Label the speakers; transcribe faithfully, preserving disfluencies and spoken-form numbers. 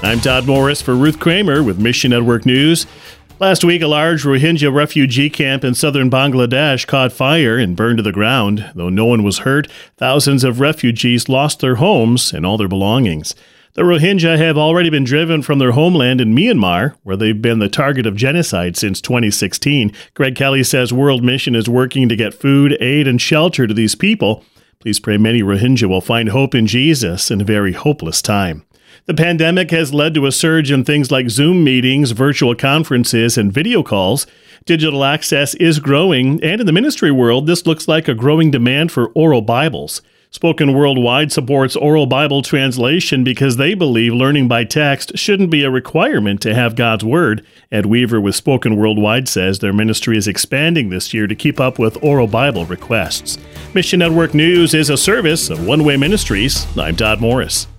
Speaker 1: I'm Todd Morris for Ruth Kramer with Mission Network News. Last week, a large Rohingya refugee camp in southern Bangladesh caught fire and burned to the ground. Though no one was hurt, thousands of refugees lost their homes and all their belongings. The Rohingya have already been driven from their homeland in Myanmar, where they've been the target of genocide since twenty sixteen. Greg Kelly says World Mission is working to get food, aid, and shelter to these people. Please pray many Rohingya will find hope in Jesus in a very hopeless time. The pandemic has led to a surge in things like Zoom meetings, virtual conferences, and video calls. Digital access is growing, and in the ministry world, this looks like a growing demand for oral Bibles. Spoken Worldwide supports oral Bible translation because they believe learning by text shouldn't be a requirement to have God's Word. Ed Weaver with Spoken Worldwide says their ministry is expanding this year to keep up with oral Bible requests. Mission Network News is a service of One Way Ministries. I'm Todd Morris.